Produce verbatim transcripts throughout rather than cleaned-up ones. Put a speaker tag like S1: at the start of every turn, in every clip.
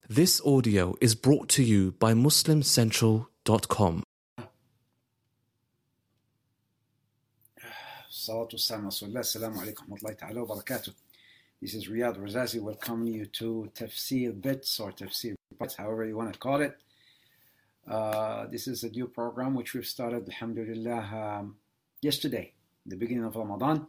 S1: This audio is brought to you by Muslim Central dot com.
S2: Salatu wassalam ala Rasulillah. Assalamu alaikum wa rahmatullahi ta'ala wa barakatuh. This is Riyadh Razazi welcoming you to Tafsir Bits or Tafsir Bits, however you want to call it. Uh, this is a new program which we've started, alhamdulillah, um, yesterday, the beginning of Ramadan.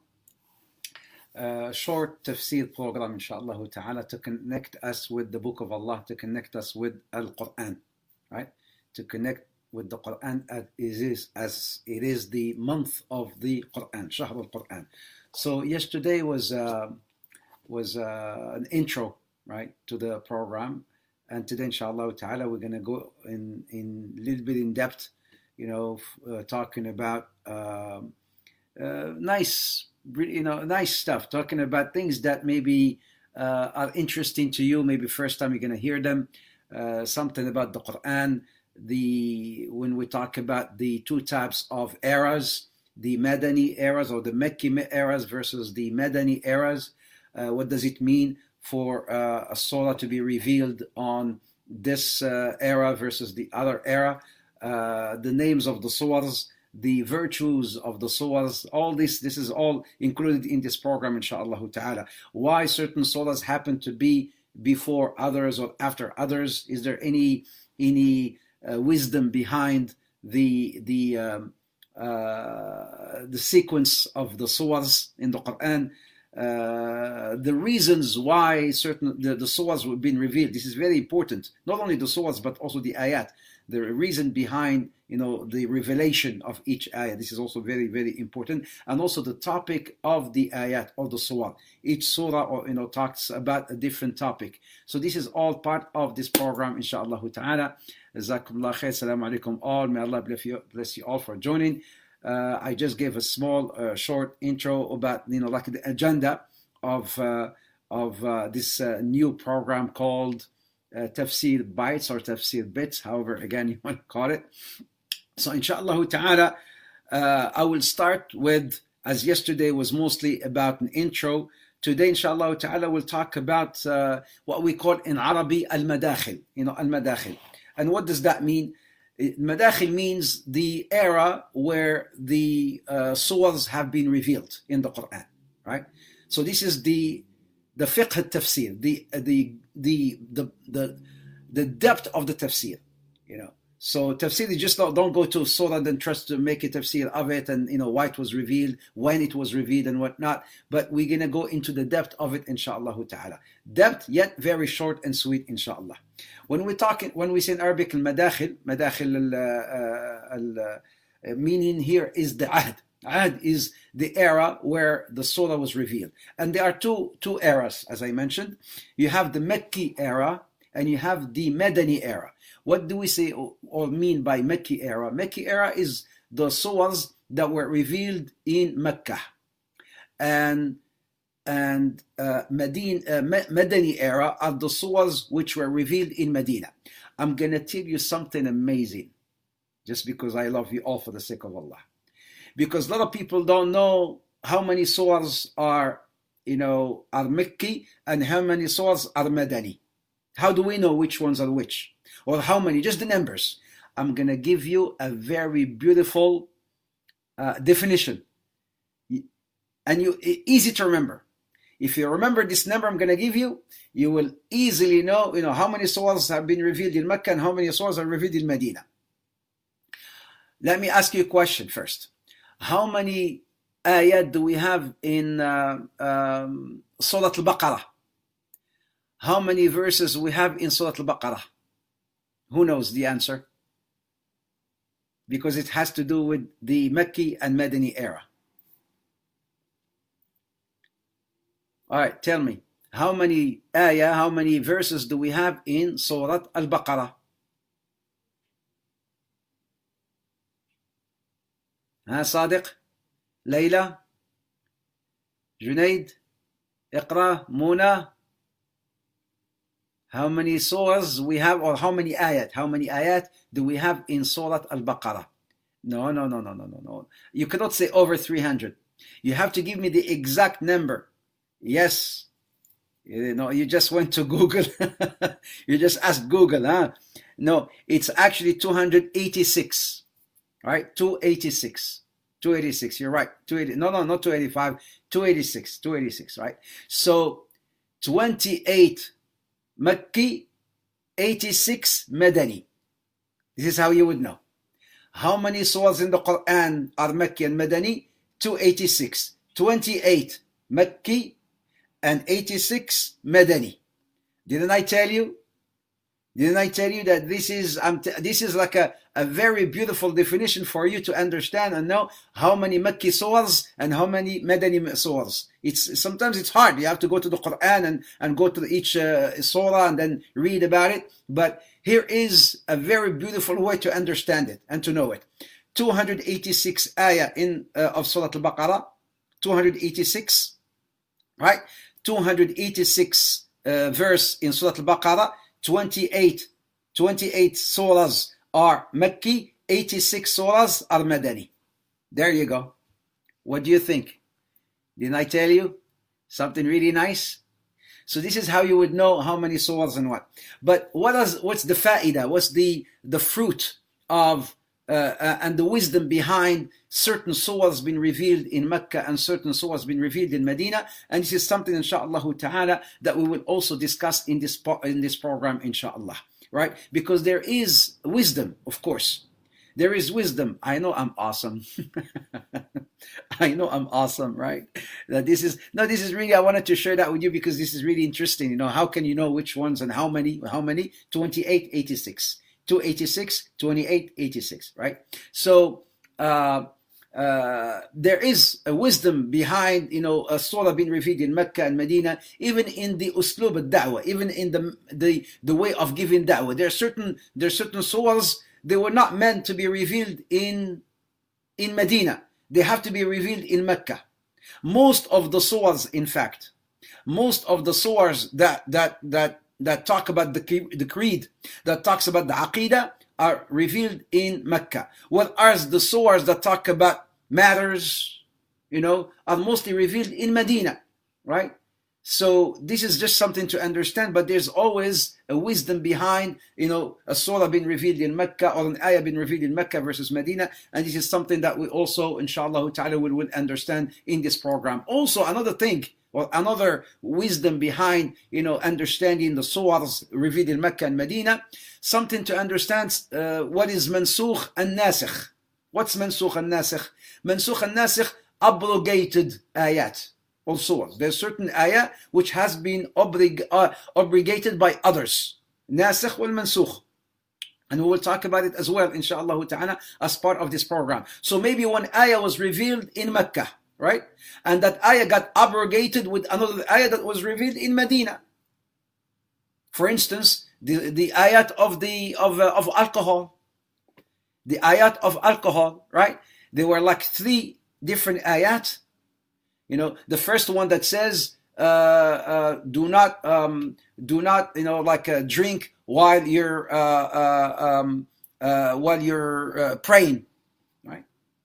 S2: Uh, short tafsir program, inshallah ta'ala, to connect us with the Book of Allah, to connect us with Al-Quran, right? To connect with the Quran as it is, as it is the month of the Quran, Shahr al-Quran. So yesterday was uh, was uh, an intro, right, to the program, and today, inshallah ta'ala, we're going to go in in a little bit in depth, you know, uh, talking about uh, uh, nice. You know, nice stuff, talking about things that maybe uh, are interesting to you, maybe first time you're going to hear them, uh, something about the Quran, the when we talk about the two types of eras, the Madani eras or the Mecca eras versus the Madani eras, uh, what does it mean for uh, a surah to be revealed on this uh, era versus the other era, uh, the names of the surahs, the virtues of the surahs, all this, this is all included in this program, inshaAllah ta'ala. Why certain surahs happen to be before others or after others? Is there any any uh, wisdom behind the the um, uh, the sequence of the surahs in the Quran? Uh, the reasons why certain the, the surahs have been revealed. This is very important. Not only the surahs, but also the ayat. The reason behind, you know, the revelation of each ayat. This is also very, very important. And also the topic of the ayat, of the surah. Each surah, or, you know, talks about a different topic. So this is all part of this program, inshaAllah ta'ala. Jazakumullah khair. Assalamu alaikum all. May Allah bless you, bless you all for joining. Uh, I just gave a small, uh, short intro about, you know, like the agenda of uh, of uh, this uh, new program called uh, Tafsir Bites or Tafsir Bits, however, again, you want to call it. So, inshallah ta'ala, uh, I will start with, as yesterday was mostly about an intro, today, inshallah ta'ala, we'll talk about uh, what we call in Arabic al-Madakhil, you know, al-Madakhil. And what does that mean? Madakhil means the era where the uh, surahs have been revealed in the Quran, right? So this is the the fiqh al-tafsir, the the the the the the depth of the tafsir, you know. So tafsir is just not, don't go to surah and then trust to make a tafsir of it and, you know, why it was revealed, when it was revealed and whatnot. But we're going to go into the depth of it, inshaAllah ta'ala. Depth, yet very short and sweet, inshaAllah. When we talk, when we say in Arabic, al-madakhil, madakhil, uh, uh, meaning here is the ahd. Ahd is the era where the surah was revealed. And there are two, two eras, as I mentioned. You have the Mecca era and you have the Madani era. What do we say or mean by Mecca era? Mecca era is the surahs that were revealed in Mecca. And and uh, Medin, uh, Madani era are the surahs which were revealed in Medina. I'm going to tell you something amazing, just because I love you all for the sake of Allah. Because a lot of people don't know how many surahs are, you know, are Mecca and how many surahs are Madani. How do we know which ones are which? Or how many? Just the numbers. I'm going to give you a very beautiful uh, definition. And you easy to remember. If you remember this number I'm going to give you, you will easily know, you know, how many surahs have been revealed in Mecca and how many surahs are revealed in Medina. Let me ask you a question first. How many ayat do we have in uh, um, Surah Al-Baqarah? How many verses we have in Surah Al-Baqarah? Who knows the answer? Because it has to do with the Mecca and Madani era. All right, tell me, how many ayah, how many verses do we have in Surah Al-Baqarah? Ha, Sadiq? Layla? Junaid? Iqra? Muna? How many surahs we have, or how many ayat? How many ayat do we have in Surah Al-Baqarah? No, no, no, no, no, no, no. You cannot say over three hundred. You have to give me the exact number. Yes, You know, you just went to Google. You just asked Google, huh? No, it's actually two hundred eighty-six, right? two eighty-six. two eighty-six, you're right. two eighty, no, no, not two eighty-five. two eighty-six, two eighty-six, right? So twenty-eight Makki, eighty-six Madani. This is how you would know. How many surahs in the Quran are Makki and Madani? two eighty-six. twenty-eight Makki and eighty-six Madani. Didn't I tell you? Didn't I tell you that this is um, this is like a, a very beautiful definition for you to understand and know how many Makki surahs and how many Madani surahs. It's sometimes it's hard. You have to go to the Quran and, and go to each uh, surah and then read about it. But here is a very beautiful way to understand it and to know it. two hundred eighty-six ayah in uh, of Surah Al-Baqarah. two hundred eighty-six, right? two hundred eighty-six uh, verse in Surah Al-Baqarah. twenty-eight, twenty-eight surahs are Makki, eighty-six surahs are Madani. There you go. What do you think? Didn't I tell you? Something really nice? So this is how you would know how many surahs and what. But what is, what's the fa'idah? What's the, the fruit of uh, uh, and the wisdom behind certain surahs being revealed in Mecca and certain surahs being revealed in Medina? And this is something, inshaAllah ta'ala, that we will also discuss in this, in this program, inshaAllah. Right? Because there is wisdom, of course. There is wisdom. I know I'm awesome. I know I'm awesome, right? That this is no, this is really, I wanted to share that with you because this is really interesting. You know, how can you know which ones and how many? How many? twenty-eight, eighty-six. two eighty-six, twenty-eight, eighty-six, right? So uh, uh, there is a wisdom behind, you know, a surah being revealed in Mecca and Medina, even in the uslub al-da'wah, even in the the the way of giving da'wah. There are certain there are certain surahs. They were not meant to be revealed in, in Medina. They have to be revealed in Mecca. Most of the surahs, in fact, most of the surahs that that that that talk about the, the creed, that talks about the aqidah, are revealed in Mecca. Whereas the surahs that talk about matters, you know, are mostly revealed in Medina, right? So this is just something to understand, but there's always a wisdom behind, you know, a surah being revealed in Mecca or an ayah being revealed in Mecca versus Medina. And this is something that we also, inshallah ta'ala, will, will understand in this program. Also, another thing, or another wisdom behind, you know, understanding the surahs revealed in Mecca and Medina, something to understand uh, what is mansukh and nasikh. What's mansukh and nasikh? Mansukh and nasikh, abrogated ayat. Also, there's certain ayah which has been oblig uh, obligated by others. Nasikh wal mansukh. And we will talk about it as well, inshaAllah ta'ala, as part of this program. So maybe one ayah was revealed in Mecca, right? And that ayah got abrogated with another ayah that was revealed in Medina. For instance, the, the ayat of the of uh, of alcohol. The ayat of alcohol, right? There were like three different ayat. You know, the first one that says, uh, uh, do not, um, do not, you know, like uh, drink while you're, uh, uh, um, uh, while you're uh, praying, right?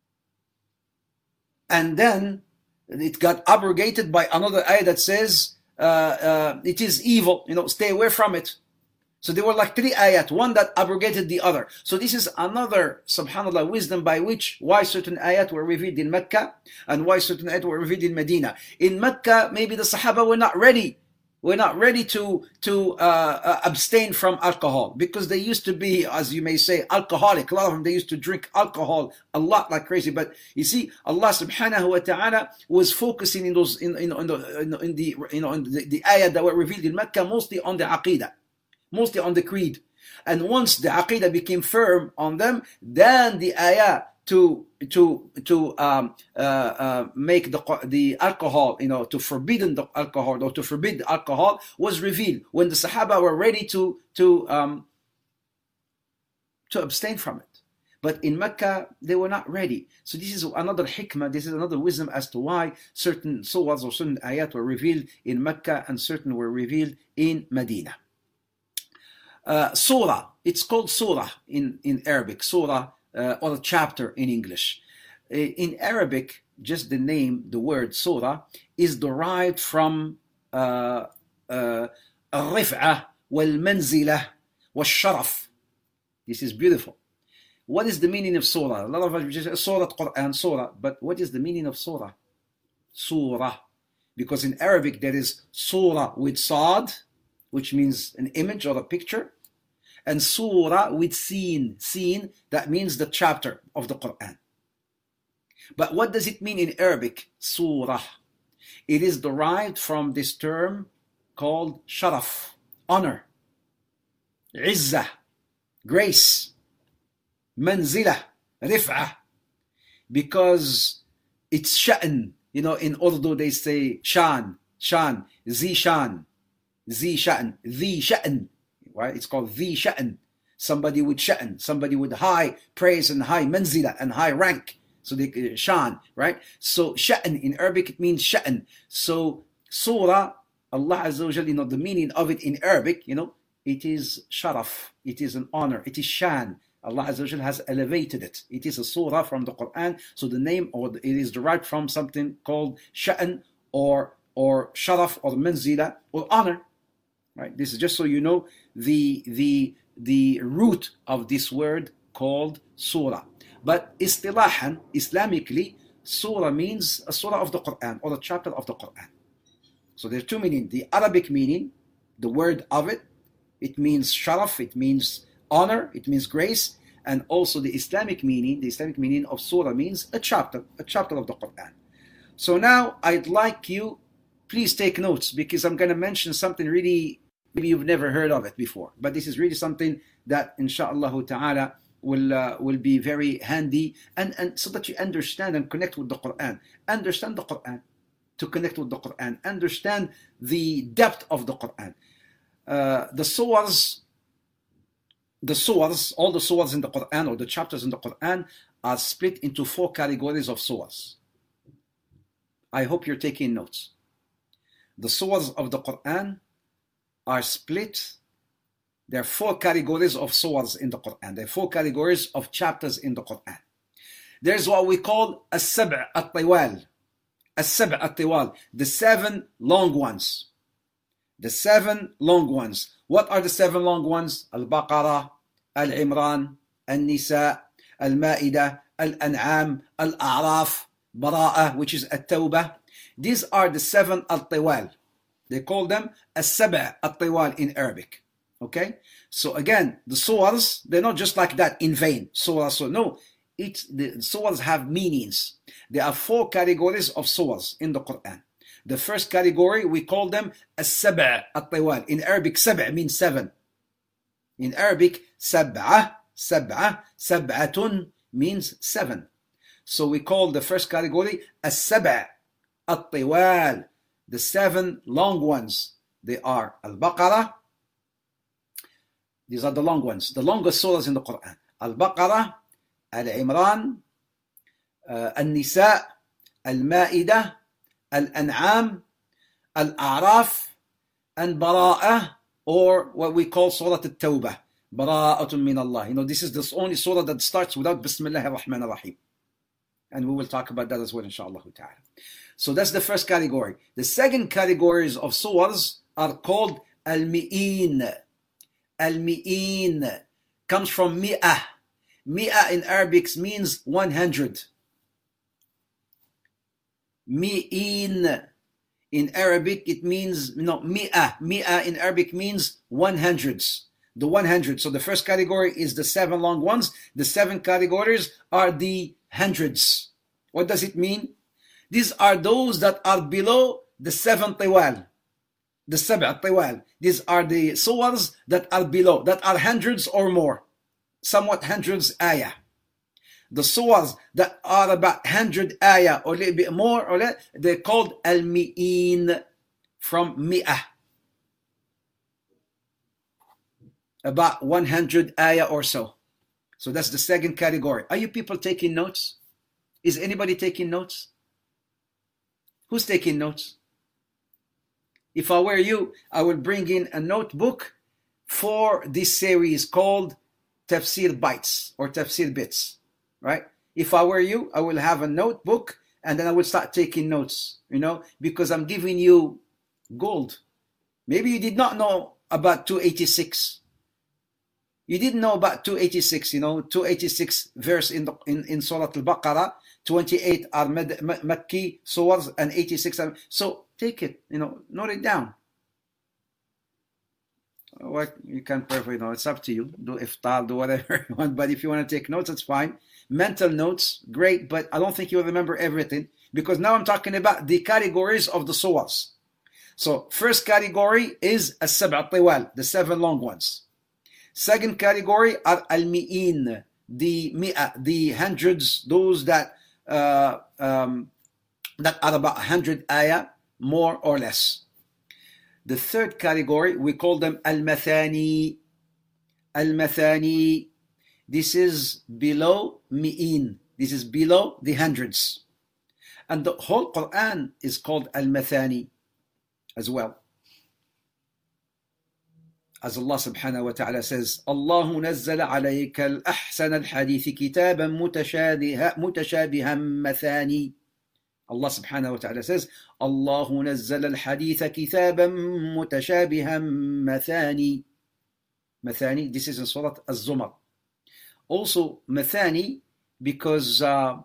S2: And then it got abrogated by another ayah that says, uh, uh, it is evil, you know, stay away from it. So there were like three ayat, one that abrogated the other. So this is another, subhanAllah, wisdom by which, why certain ayat were revealed in Mecca and why certain ayat were revealed in Medina. In Mecca, maybe the Sahaba were not ready. Were not ready to, to uh, uh, abstain from alcohol because they used to be, as you may say, alcoholic. A lot of them, they used to drink alcohol a lot like crazy. But you see, Allah subhanahu wa ta'ala was focusing in those, in, in, in, the, in, in the, you know, in the, the ayat that were revealed in Mecca, mostly on the aqidah. Mostly on the creed. And once the aqidah became firm on them, then the ayah to to to um, uh, uh, make the the alcohol, you know, to forbidden the alcohol or to forbid the alcohol was revealed when the Sahaba were ready to to um, to abstain from it. But in Mecca, they were not ready. So this is another hikmah, this is another wisdom as to why certain surahs or certain ayat were revealed in Mecca and certain were revealed in Medina. Uh, surah, it's called surah in, in Arabic, surah uh, or a chapter in English. Uh, in Arabic, just the name, the word surah, is derived from uh, uh, الرفعة والمنزلة والشرف. This is beautiful. What is the meaning of surah? A lot of us just surah Quran, surah, but what is the meaning of surah? Surah. Because in Arabic there is surah with sad, which means an image or a picture, and surah with seen, seen, that means the chapter of the Quran. But what does it mean in Arabic? Surah. It is derived from this term called sharaf, honor, izzah, grace, manzila, rif'ah, because it's sha'n. You know, in Urdu they say shan, shan, zi shan, zi sha'n, the sha'n, right? It's called the sha'n. Somebody with sha'n, somebody with high praise and high manzila and high rank. So they uh, shan, right? So sha'n in Arabic it means sha'n. So surah, Allah Azza wa Jalla, you know, the meaning of it in Arabic, you know, it is sharaf, it is an honor, it is shan. Allah Azza wa Jalla has elevated it. It is a surah from the Quran, so the name, or it is derived from something called sha'n or or sharaf or manzila or honor, right? This is just so you know the the the root of this word called surah. But istilahan, Islamically, surah means a surah of the Quran or a chapter of the Quran. So there are two meanings. The Arabic meaning, the word of it, it means sharaf, it means honor, it means grace, and also the Islamic meaning, the Islamic meaning of surah means a chapter, a chapter of the Quran. So now I'd like you, please take notes, because I'm going to mention something really, maybe you've never heard of it before, but this is really something that insha'Allah ta'ala will uh, will be very handy, and, and so that you understand and connect with the Quran. Understand the Quran to connect with the Quran. Understand the depth of the Quran. Uh, the surahs, the surahs, all the surahs in the Quran or the chapters in the Quran are split into four categories of surahs. I hope you're taking notes. The surahs of the Quran are split. There are four categories of surahs in the Quran. There are four categories of chapters in the Quran. There's what we call as-sab' at-tiwal. As-sab' at-tiwal, the seven long ones. The seven long ones. What are the seven long ones? Al-Baqarah, Al-Imran, Al-Nisa, Al-Ma'idah, Al-An'am, Al-A'raf, Bara'ah, which is At-Tawbah. These are the seven Al-Tiwal. They call them As-Sab' At-Tiwal in Arabic. Okay? So again, the surahs, they're not just like that in vain. Surah, so no. It's, the surahs have meanings. There are four categories of surahs in the Quran. The first category, we call them As-Sab' At-Tiwal. In Arabic, Sab' means seven. In Arabic, Sab'ah, Sab'ah, Sab'atun means seven. So we call the first category As-Sab' At-Tiwal, the seven long ones. They are Al-Baqarah. These are the long ones, the longest surahs in the Quran. Al-Baqarah, Al-Imran, uh, Al-Nisa, Al-Ma'idah, Al-An'am, Al-A'raf, and Bara'ah, or what we call Surah At-Tawbah. Bara'atun min Allah. You know, this is the only surah that starts without Bismillah ar-Rahman ar-Rahim. And we will talk about that as well, inshallah ta'ala. So that's the first category. The second categories of surahs are called Al-Mi'in. Al-Mi'in comes from Mi'ah. Mi'ah in Arabic means one hundred. Mi'in in Arabic it means, no, Mi'ah. Mi'ah in Arabic means one hundreds. The one hundred. So the first category is the seven long ones. The seven categories are the hundreds. What does it mean? These are those that are below the seven tiwal. The Sab' Tiwal. These are the surahs that are below, that are hundreds or more, somewhat hundreds ayah. The surahs that are about hundred ayah or a little bit more, or less, they're called Al-Mi'in, from Mi'ah. About one hundred ayah or so. So that's the second category. Are you people taking notes? Is anybody taking notes? Who's taking notes? If I were you, I would bring in a notebook for this series called Tafsir Bites or Tafsir Bits, right? If I were you, I will have a notebook and then I will start taking notes, you know, because I'm giving you gold. Maybe you did not know about two eighty-six. You didn't know about two eighty-six, you know, two eighty-six verse in the, in, in Surah Al-Baqarah. twenty-eight are Makki surahs and eighty-six are, so take it, you know, note it down. What you can perfectly, you know, it's up to you. Do iftar, do whatever you want, but if you want to take notes, it's fine. Mental notes, great, but I don't think you'll remember everything, because now I'm talking about the categories of the surahs. So first category is as-sab' tiwal, the seven long ones. Second category are al-mi'in, the mi'a, the hundreds, those that uh, um, that are about one hundred ayah, more or less. The third category, we call them al-mathani. Al-mathani, this is below mi'in. This is below the hundreds. And the whole Quran is called al-mathani as well. As Allah subhanahu wa ta'ala says, Allahu nazzala alayka al-ahsan al-hadithi kitaban mutashabihan mathani. Allah subhanahu wa ta'ala says, Allahu nazzala al-haditha kitaban mutashabihan mathani. Mathani, this is in Surah Az-Zumar. Also, mathani, because uh,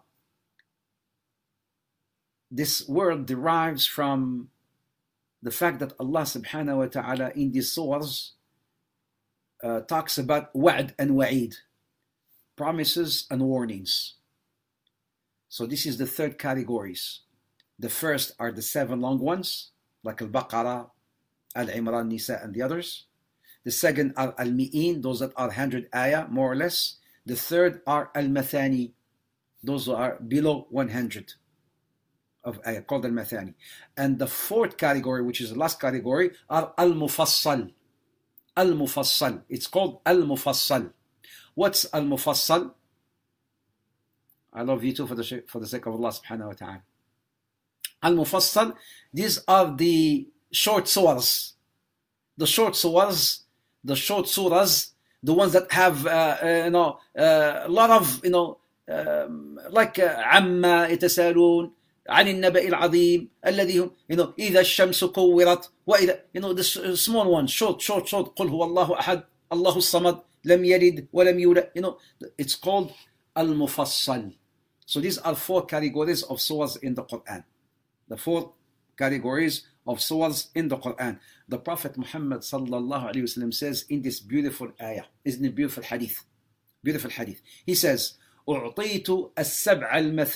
S2: this word derives from the fact that Allah subhanahu wa ta'ala in these surahs uh, talks about wa'd and wa'id, promises and warnings. So this is the third categories. The first are the seven long ones, like Al-Baqarah, Al-Imran, Nisa, and the others. The second are Al-Mi'in, those that are one hundred ayah, more or less. The third are Al-Mathani, those who are below one hundred of ayah, called Al-Mathani. And the fourth category, which is the last category, are Al-Mufassal. Al-Mufassal. It's called Al-Mufassal. What's Al-Mufassal? I love you too for the, for the sake of Allah subhanahu wa ta'ala. Al-Mufassal, these are the short surahs. The short surahs, the short surahs, the ones that have, uh, uh, you know, uh, a lot of, you know, um, like عما يتساءلون عن النبأ العظيم الذي هم, you know, إذا الشمس كورت وإذا, you know, the small ones, short, short, short. قل هو الله أحد الله الصمد لم يلد ولم يولد. You know, it's called Al-Mufassal. So these are four categories of surahs in the Quran. The four categories of surahs in the Quran. The Prophet Muhammad sallallahu alaihi wasallam says in this beautiful ayah, isn't it beautiful hadith? Beautiful hadith. He says, أعطيت السبع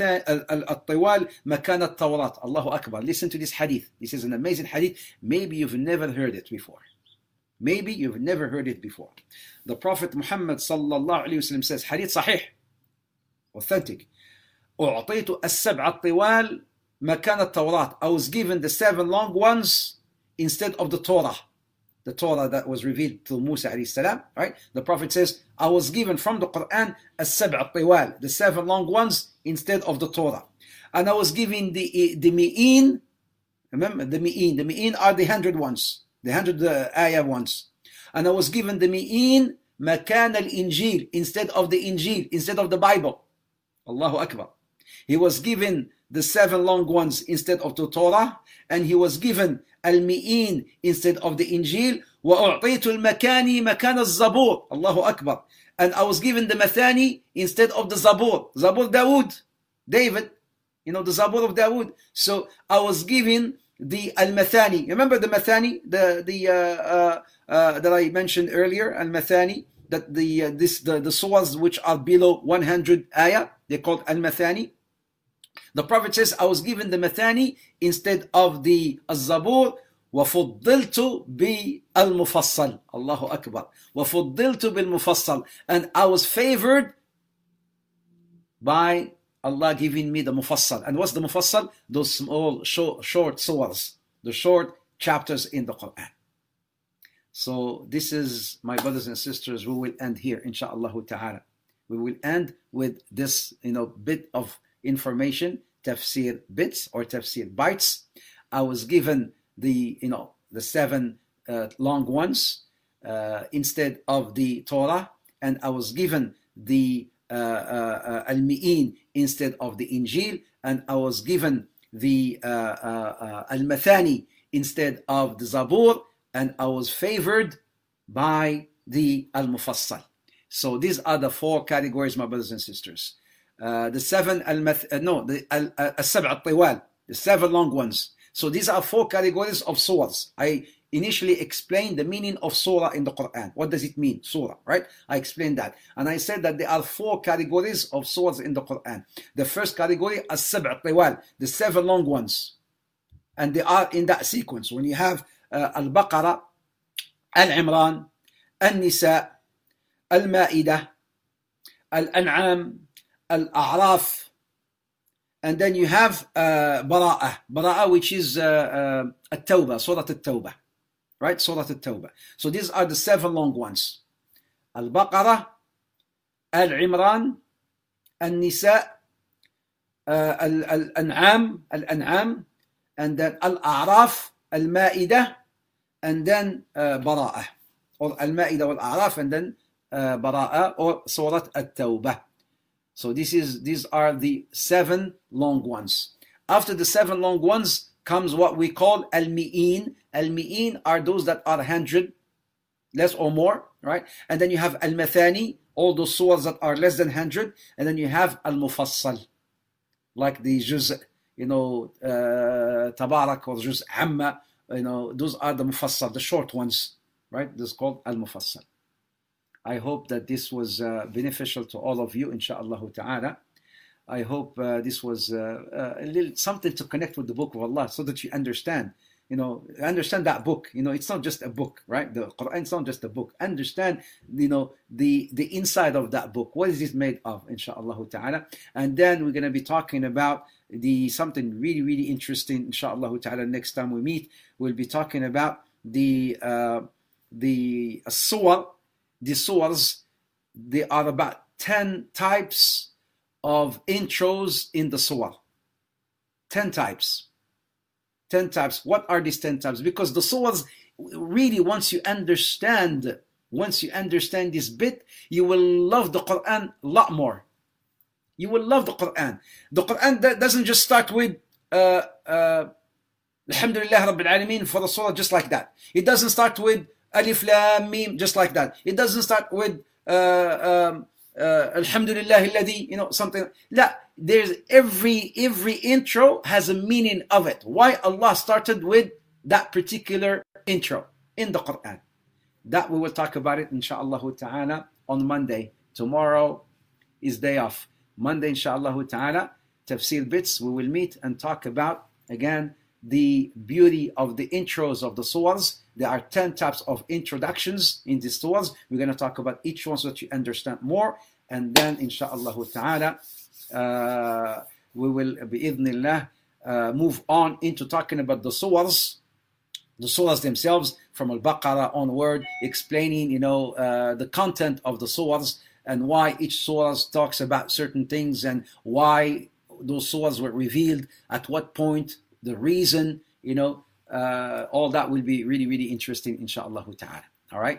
S2: الطوال مكان التوراة. Allahu Akbar. Listen to this hadith. This is an amazing hadith. Maybe you've never heard it before. Maybe you've never heard it before. The Prophet Muhammad sallallahu alaihi wasallam says, hadith sahih, authentic. أعطيت السبع الطوال مكان التوراة. I was given the seven long ones instead of the Torah. The Torah that was revealed to Musa alayhi salam, right? The Prophet says, I was given from the Quran as-sab' tiwal, the seven long ones instead of the Torah. And I was given the the mi'in, remember the mi'in, the mi'in are the hundred ones, the hundred uh, ayah ones. And I was given the mi'in makan al-injil, instead of the Injil, instead of the Bible. Allahu Akbar. He was given the seven long ones instead of the Torah, and he was given al-mi'in instead of the Injil. وَأُعْطِيتُ الْمَكَانِ مَكَانَ الزَّبُورِ. Allahu Akbar. And I was given the Mathani instead of the Zabur. Zabur Dawood, David, you know, the Zabur of Dawood. So I was given the Al-Mathani. Remember the Mathani, the the uh, uh, uh, that I mentioned earlier, Al-Mathani, that the uh, this the, the surahs which are below one hundred ayah, they're called Al-Mathani. The Prophet says, I was given the Mathani instead of the Az-Zabur. وَفُضِّلْتُ بِالْمُفَصَّلِ. Allahu Akbar. وَفُضِّلْتُ بِالْمُفَصَّلِ. And I was favored by Allah giving me the Mufassal. And what's the Mufassal? Those small, short, short surahs, the short chapters in the Quran. So this is, my brothers and sisters, we will end here, insha'Allah ta'ala. We will end with this, you know, bit of information, tafsir bits or tafsir bites. I was given the, you know, the seven uh, long ones uh, instead of the Torah, and I was given the uh, uh, uh, Al-Mi'in instead of the Injil, and I was given the uh, uh, uh, Al-Mathani instead of the Zabur. and I was favored by the Al-Mufassal. So these are the four categories, my brothers and sisters. Uh, the seven, al-math, uh, no, the al-sab' al-tiwal, the seven long ones. So these are four categories of surahs. I initially explained the meaning of surah in the Quran. What does it mean, surah, right? I explained that. And I said that there are four categories of surahs in the Quran. The first category, as-sab' al-tiwal, the seven long ones. And they are in that sequence. When you have uh, Al-Baqarah, Al-Imran, Al-Nisa, Al-Ma'idah, Al-An'am, Al-A'raf, and then you have uh, Bara'ah, Bara'ah which is uh, uh, At-Tawbah, Surah At-Tawbah, right? Surah At-Tawbah. So these are the seven long ones. Al-Baqarah, Al-Imran, Al-Nisa, uh, Al-An'am, Al-An'am, and then Al-A'raf, Al-Ma'idah, and then uh, Bara'ah, or Al-Ma'idah wal-A'raf, and then uh, Bara'ah, or Surah At-Tawbah. So this is these are the seven long ones. After the seven long ones comes what we call Al-Mi'in. Al-Mi'in are those that are one hundred, less or more, right? And then you have Al-Mathani, all those surahs that are less than one hundred. And then you have Al-Mufassal, like the Juz, you know, uh, Tabarak or Juz Amma, you know, those are the Mufassal, the short ones, right? This is called Al-Mufassal. I hope that this was uh, beneficial to all of you, insha'Allah ta'ala. I hope uh, this was uh, uh, a little something to connect with the book of Allah so that you understand, you know, understand that book. You know, it's not just a book, right? The Quran is not just a book. Understand, you know, the, the inside of that book. What is it made of, insha'Allah ta'ala? And then we're going to be talking about the something really, really interesting, insha'Allah ta'ala. Next time we meet, we'll be talking about the, uh, the surah. The surahs, there are about ten types of intros in the surah. ten types. ten types. What are these ten types? Because the surahs, really, once you understand, once you understand this bit, you will love the Quran a lot more. You will love the Quran. The Quran doesn't just start with uh, uh, Alhamdulillah Rabbil Alameen for the surah just like that. It doesn't start with Alif Lam Mim, just like that. It doesn't start with uh, um, uh, Alhamdulillah alladhi, you know, something. La, there's every every intro has a meaning of it. Why Allah started with that particular intro in the Quran. That we will talk about it, insha'Allah ta'ala, on Monday. Tomorrow is day off. Monday, insha'Allah ta'ala, Tafsir Bits, we will meet and talk about, again, the beauty of the intros of the surahs. There are ten types of introductions in these surahs. We're going to talk about each one so that you understand more. And then, insha'Allah ta'ala, uh, we will, bi'idhnillah, uh, move on into talking about the surahs, the surahs themselves, from Al-Baqarah onward, explaining, you know, uh, the content of the surahs and why each surah talks about certain things and why those surahs were revealed, at what point, the reason, you know, uh, all that will be really, really interesting, insha'Allah ta'ala. All right.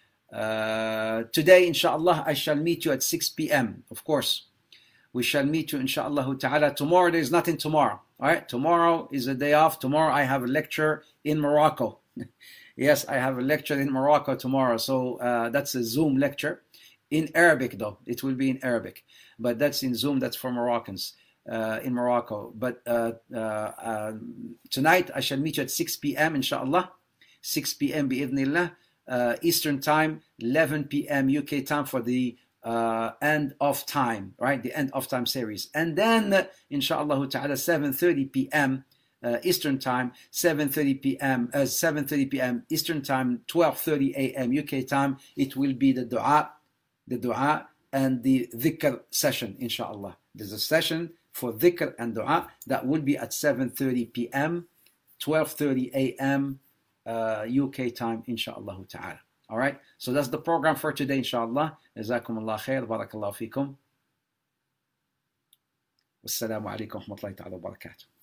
S2: Uh, today, insha'Allah, I shall meet you at six p.m. Of course, we shall meet you, insha'Allah ta'ala. Tomorrow, there is nothing tomorrow. All right. Tomorrow is a day off. Tomorrow, I have a lecture in Morocco. Yes, I have a lecture in Morocco tomorrow. So uh, that's a Zoom lecture in Arabic, though. It will be in Arabic, but that's in Zoom. That's for Moroccans. Uh, in Morocco. But uh, uh, uh, tonight I shall meet you at six p.m. inshallah. six p.m. bi'idhnillah, uh, Eastern time, eleven p.m. U K time for the uh, end of time, right? The end of time series. And then uh, inshallah ta'ala, seven thirty p.m. Uh, Eastern time, seven thirty p.m. Uh, seven thirty p.m. Eastern time, twelve thirty a.m. U K time. It will be the dua, the dua and the dhikr session, inshallah. There's a session for dhikr and dua that will be at seven thirty p.m., twelve thirty a.m. Uh, U K time, insha'Allah ta'ala. All right, so that's the program for today, inshallah. Jazakumullah khair, barakallahu fikum. Wassalamu alaikum wa rahmatullahi ta'ala wa barakatuh.